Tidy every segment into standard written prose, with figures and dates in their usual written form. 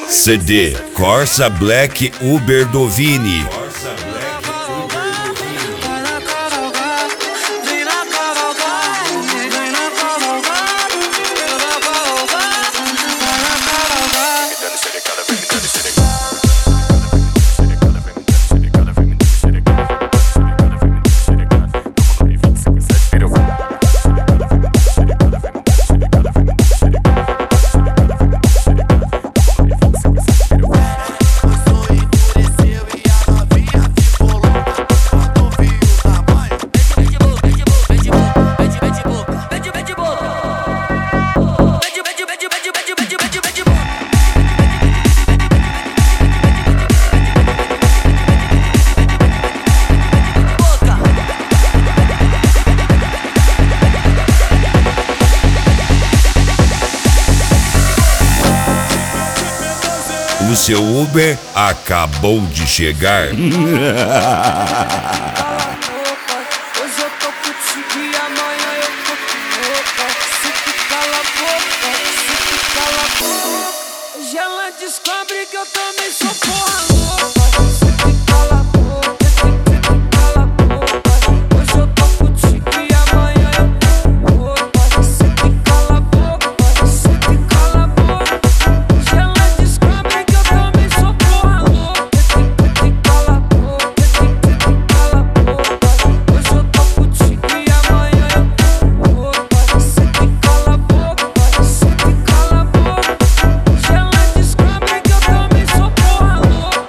CD Corsa Black Uber Dovini. O seu Uber acabou de chegar. Hoje eu tô contigo e amanhã eu tô com outra. Se tu cala a boca, se tu cala a boca. Hoje ela descobre que eu também sou porra louca. Se tu cala a boca, se tu cala a boca. Hoje eu tô contigo e amanhã eu tô com outra. Se tu cala a boca, se tu cala a boca. Hoje ela descobre que eu também sou porra louca. Se tu cala a boca, se tu cala a boca. Hoje eu tô contigo e amanhã eu tô com outra. Se tu cala a boca, se tu cala a boca. Hoje ela descobre que eu também sou porra louca.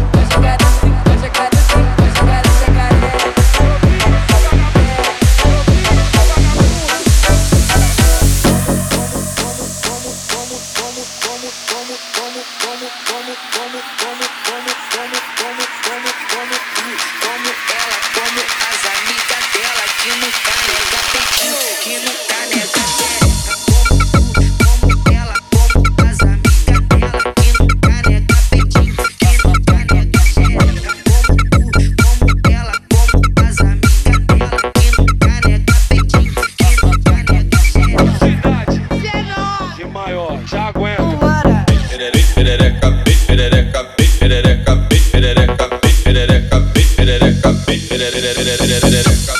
Já aguenta. Perereca, perereca, perereca, perereca, perereca, perereca, perereca.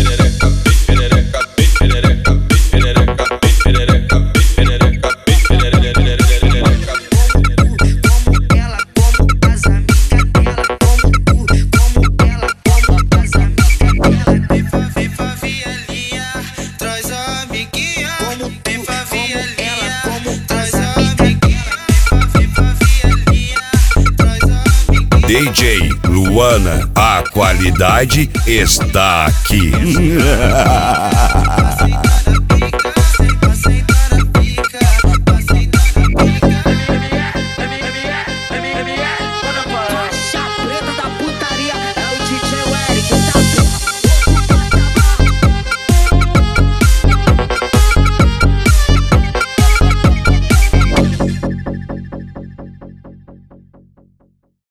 DJ Luana, a qualidade está aqui.